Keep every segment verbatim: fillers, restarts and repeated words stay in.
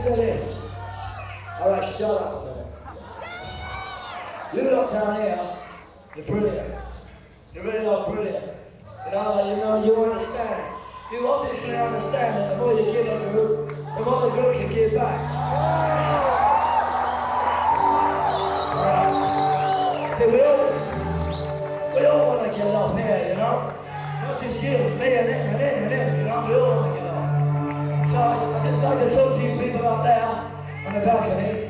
hear this. All right, shut up a minute. You lot down here, you're brilliant. You really are brilliant. You know, you know, you understand. You obviously understand that the more you give a group, the more the group can give back. All right. See, we all, we all want to get up here, you know? Not just you, me and him and him and him, you know? We all want to get up. So I'd just like to talk to you people up there on the balcony.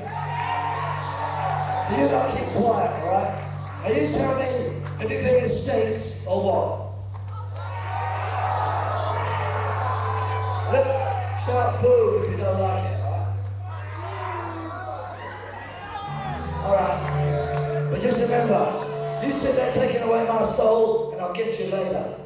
You gotta keep quiet, alright? Now you tell me if you think it stinks or what? Look, shout boo if you don't like it, alright? Alright. But just remember, you sit there taking away my soul and I'll get you later.